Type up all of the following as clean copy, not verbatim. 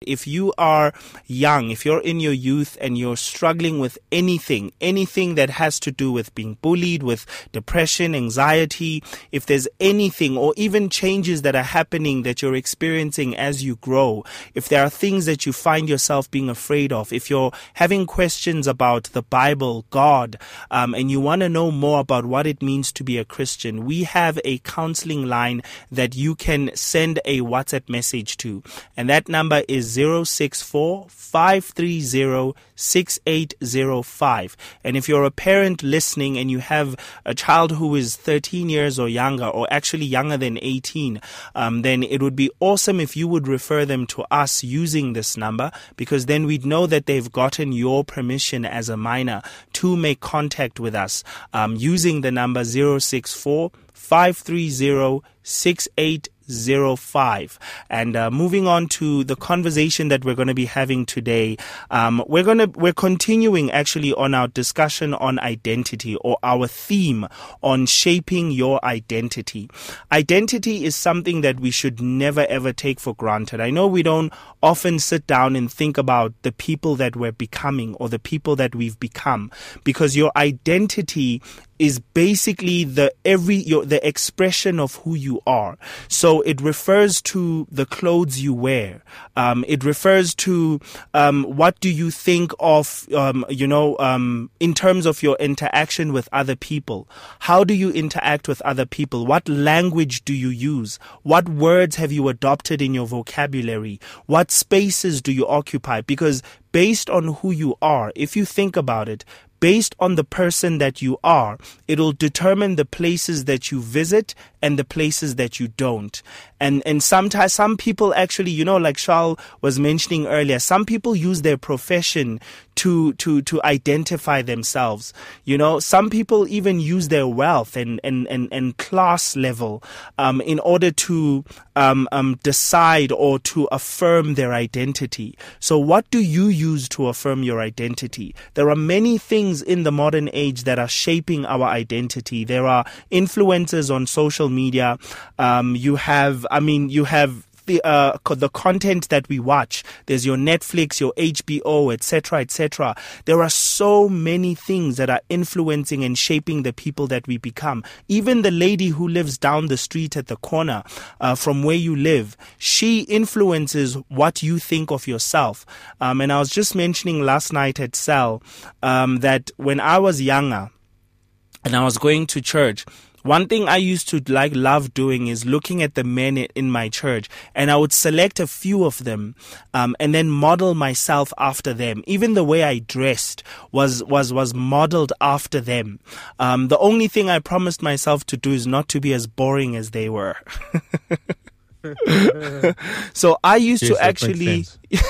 if you are young, if you're in your youth and you're struggling with anything that has to do with being bullied, with depression, anxiety, if there's anything or even changes that are happening that you're experiencing as you grow, if there are things that you find yourself being afraid of, if you're having questions about the Bible, God, and you want to know more about what it means to be a Christian, we have a counseling line that you can send a WhatsApp message to. And that number is 064-530-6805. And if you're a parent listening and you have a child who is 13 years or younger, or actually younger than 18, then it would be awesome if you would refer them to us using this number, because then we'd know that they've gotten your permission as a minor to make contact with us using the number 064-530-6805. And moving on to the conversation that we're going to be having today, we're continuing actually on our discussion on identity, or our theme on shaping your identity. Identity is something that we should never ever take for granted. I know we don't often sit down and think about the people that we're becoming or the people that we've become, because your identity is basically the expression of who you are. So it refers to the clothes you wear. It refers to what do you think of, in terms of your interaction with other people. How do you interact with other people? What language do you use? What words have you adopted in your vocabulary? What spaces do you occupy? Because based on who you are, if you think about it, based on the person that you are, it'll determine the places that you visit and the places that you don't. And sometimes some people actually, like Charles was mentioning earlier, some people use their profession to identify themselves. Some people even use their wealth and class level in order to decide or to affirm their identity. So what do you use to affirm your identity? There are many things in the modern age that are shaping our identity. There are influencers on social media. You have the content that we watch. There's your Netflix, your HBO, etc., etc. There are so many things that are influencing and shaping the people that we become. Even the lady who lives down the street at the corner from where you live, she influences what you think of yourself. And I was just mentioning last night at Cell that when I was younger and I was going to church, one thing I used to love doing is looking at the men in my church, and I would select a few of them and then model myself after them. Even the way I dressed was modeled after them. The only thing I promised myself to do is not to be as boring as they were. So I used to actually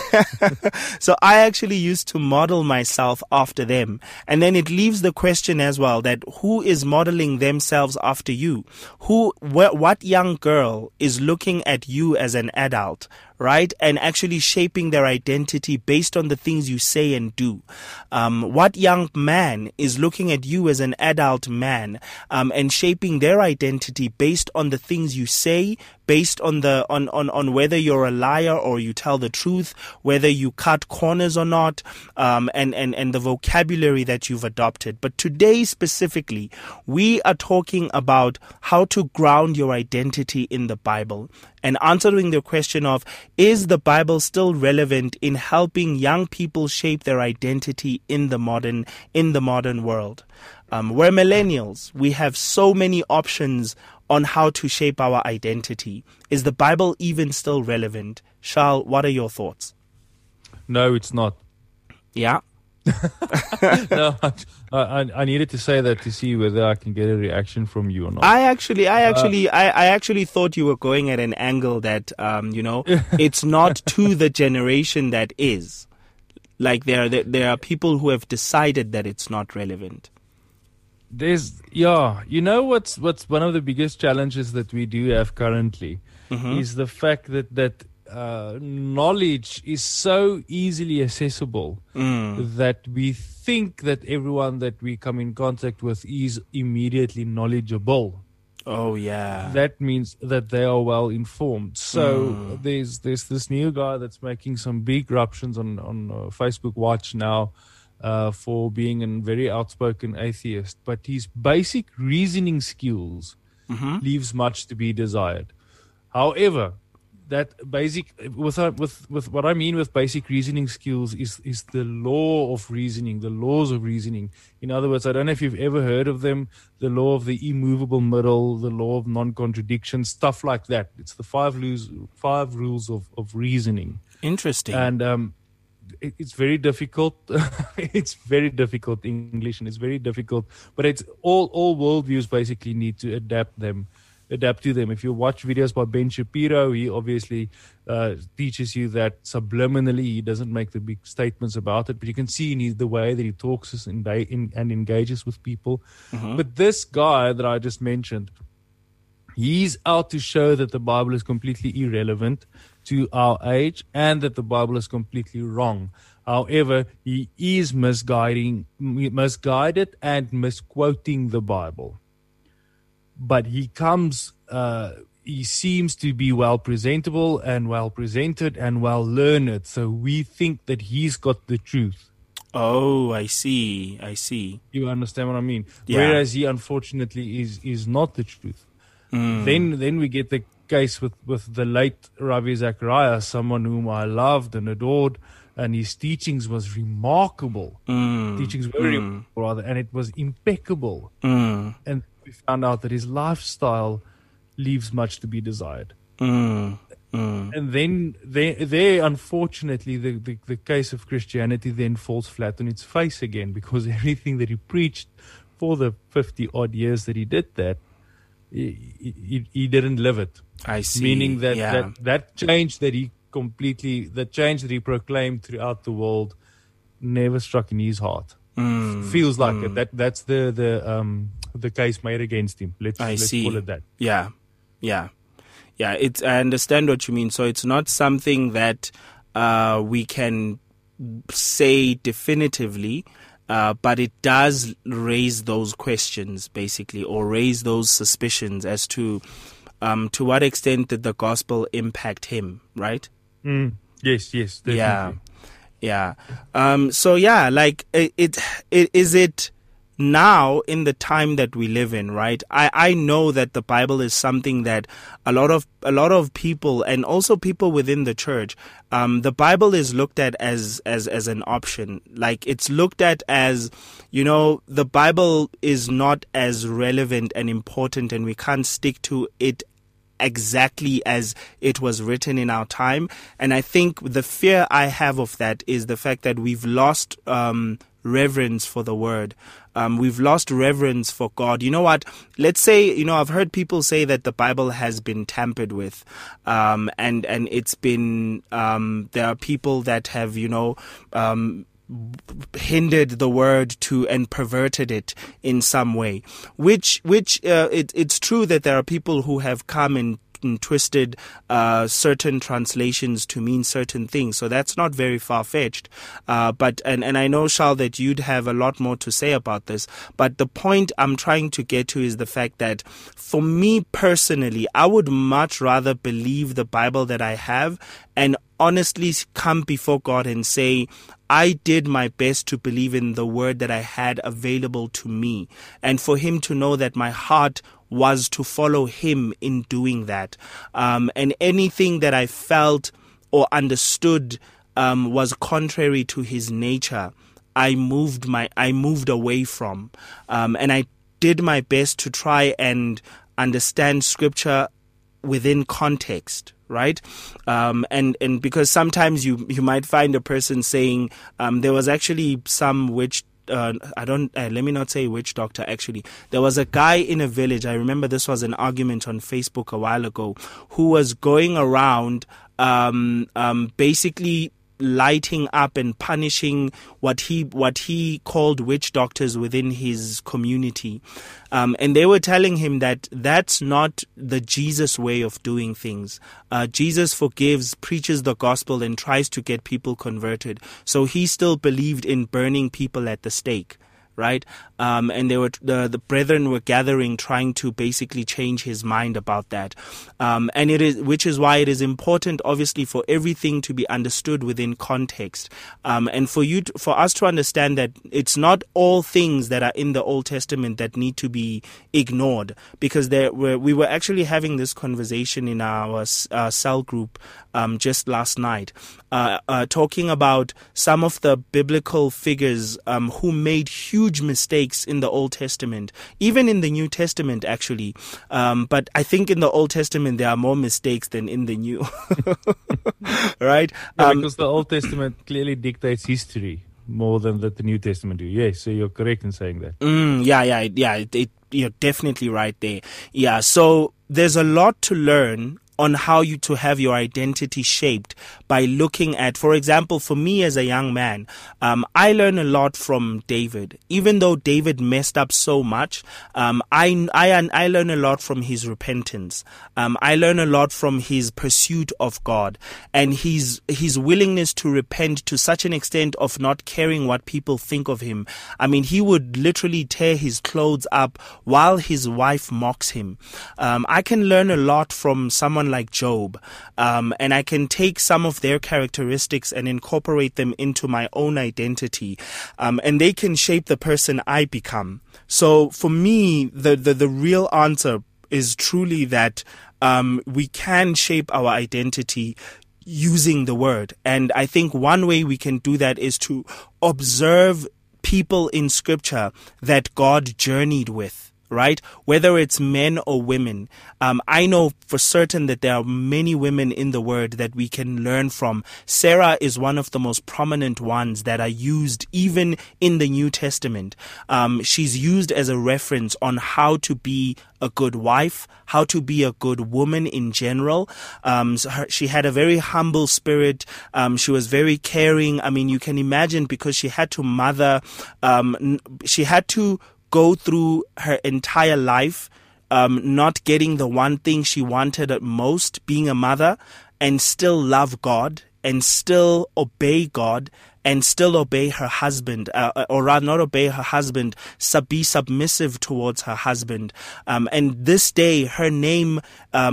used to model myself after them. And then it leaves the question as well, that who is modeling themselves after you? What young girl is looking at you as an adult, right? And actually shaping their identity based on the things you say and do. What young man is looking at you as an adult man and shaping their identity based on the things you say, based on on whether you're a liar or you tell the truth, whether you cut corners or not, and the vocabulary that you've adopted. But today specifically, we are talking about how to ground your identity in the Bible and answering the question of, is the Bible still relevant in helping young people shape their identity in the modern world? We're millennials. We have so many options on how to shape our identity. Is the Bible even still relevant? Charles, what are your thoughts? No, it's not. Yeah? No, I needed to say that to see whether I can get a reaction from you or not. I actually thought you were going at an angle that, it's not to the generation that is. Like there are people who have decided that it's not relevant. What's one of the biggest challenges that we do have currently is the fact that knowledge is so easily accessible that we think that everyone that we come in contact with is immediately knowledgeable. Oh, yeah. that means that they are well informed. So there's this new guy that's making some big eruptions on Facebook Watch now for being a very outspoken atheist, but his basic reasoning skills leaves much to be desired. However, that basic with what I mean with basic reasoning skills is the law of reasoning, the laws of reasoning. In other words, I don't know if you've ever heard of them, the law of the immovable middle, the law of non-contradiction, stuff like that. It's the five rules of reasoning. Interesting. And it's very difficult. It's very difficult English, and it's very difficult. But it's all worldviews basically need to adapt to them. If you watch videos by Ben Shapiro, he obviously teaches you that subliminally. He doesn't make the big statements about it, but you can see in the way that he talks and engages with people. But this guy that I just mentioned, he's out to show that the Bible is completely irrelevant to our age and that the Bible is completely wrong. However, he is misguided and misquoting the Bible. But he seems to be well presentable and well presented and well learned. So we think that he's got the truth. Oh, I see. You understand what I mean? Yeah. Whereas he unfortunately is not the truth. Then we get the case with the late Ravi Zacharias, someone whom I loved and adored, and his teachings was remarkable. Teachings were remarkable, rather, and it was impeccable. And we found out that his lifestyle leaves much to be desired. And then there, unfortunately, the case of Christianity then falls flat on its face again, because everything that he preached for the 50-odd years that he did that, he didn't live it. I see. Meaning that change that he proclaimed throughout the world never struck in his heart. Feels like it. That's the case made against him. Let's call it that. Yeah. I understand what you mean. So it's not something that we can say definitively, but it does raise those questions, basically, or raise those suspicions as to what extent did the gospel impact him, right? Yes, definitely. Yeah. So yeah, like it is it now in the time that we live in, right? I know that the Bible is something that a lot of people, and also people within the church, the Bible is looked at as an option. Like, it's looked at as, the Bible is not as relevant and important, and we can't stick to it exactly as it was written in our time. And I think the fear I have of that is the fact that we've lost reverence for the word. We've lost reverence for God. You know what? Let's say, I've heard people say that the Bible has been tampered with, and it's been, there are people that have, hindered the word to and perverted it in some way, which it's true that there are people who have come and twisted certain translations to mean certain things. So that's not very far-fetched. But I know, Charles, that you'd have a lot more to say about this. But the point I'm trying to get to is the fact that for me personally, I would much rather believe the Bible that I have and honestly come before God and say, I did my best to believe in the word that I had available to me, and for him to know that my heart was to follow him in doing that. And anything that I felt or understood was contrary to his nature, I moved away from. And I did my best to try and understand scripture within context, right? And because sometimes you might find a person saying, there was actually some witch, let me not say witch doctor, actually. There was a guy in a village, I remember this was an argument on Facebook a while ago, who was going around basically lighting up and punishing what he called witch doctors within his community. And they were telling him that that's not the Jesus way of doing things. Jesus forgives, preaches the gospel, and tries to get people converted. So he still believed in burning people at the stake, right? and the brethren were gathering, trying to basically change his mind about that. Which is why it is important, obviously, for everything to be understood within context, and for us to understand that it's not all things that are in the Old Testament that need to be ignored, because we were actually having this conversation in our cell group just last night, talking about some of the biblical figures who made huge mistakes in the Old Testament, even in the New Testament, actually. But I think in the Old Testament there are more mistakes than in the New. Right? Yeah, because the Old Testament clearly dictates history more than that the New Testament do. Yes, so you're correct in saying that. You're definitely right there. Yeah, so there's a lot to learn on how to have your identity shaped by looking at, for example, for me as a young man, I learn a lot from David. Even though David messed up so much, I learn a lot from his repentance. I learn a lot from his pursuit of God and his willingness to repent to such an extent of not caring what people think of him. I mean, he would literally tear his clothes up while his wife mocks him. I can learn a lot from someone like Job, and I can take some of their characteristics and incorporate them into my own identity, and they can shape the person I become. So for me, the real answer is truly that we can shape our identity using the word. And I think one way we can do that is to observe people in Scripture that God journeyed with. Right? Whether it's men or women. I know for certain that there are many women in the Word that we can learn from. Sarah is one of the most prominent ones that are used even in the New Testament. She's used as a reference on how to be a good wife, how to be a good woman in general. She had a very humble spirit. She was very caring. I mean, you can imagine, because she had to mother, she had to go through her entire life not getting the one thing she wanted at most, being a mother, and still love God and still obey God and still obey her husband, or rather not obey her husband, be submissive towards her husband. And this day, her name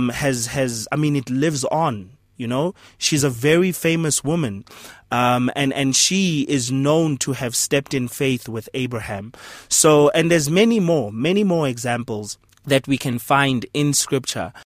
it lives on. You know, she's a very famous woman, and she is known to have stepped in faith with Abraham. So, and there's many more examples that we can find in Scripture.